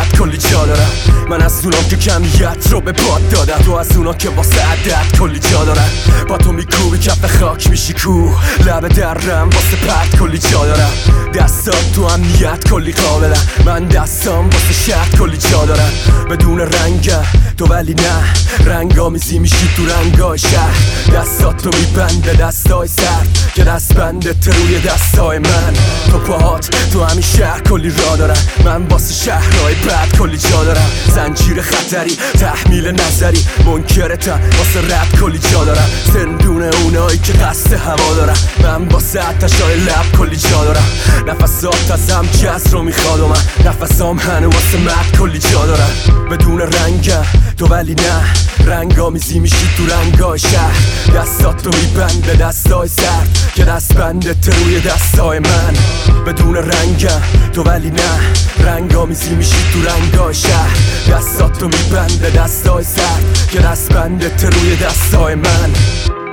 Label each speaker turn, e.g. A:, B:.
A: بعد کلی جا دارم. من از اونام که کمیت رو به باد دادم، تو از اونا که واسه عدد کلی جا دارم. با تو میکوبی کف خاک میشی کوه، لبه درم واسه پرد کلی جا دارم. دستات تو امنیت کلی قابلم، من دستام واسه شرط کلی جا دارم. بدون رنگم تو ولی نه، رنگامیزی میشی تو رنگای شهر. دستات رو میبنده دستای سرد که دست بنده روی دستای من. تو پاهات تو همین شهر کلی را دارن، من واسه شهرهای بعد کلی جا دارم. زنجیر خطری تحمیل نظری منکرتم، واسه رد کلی جا دارم. زندون اونایی که قصد هوا دارم، من واسه آتشای لب کلی جا دارم. نفسات ازم جز رو میخواد و من نفسام هنو واسه مرد کلی جا دارم. بدون رنگم تو ولی نه، رنگامیزی میشی تو رنگای شهر. دستات رو میبنده دستای سرد که دست بنده روی دستای من. بدون رنگم تو ولی نه، رنگامیزی میشی تو رنگای شهر. دستات رو میبنده دستای سرد که دست بنده روی دستای من.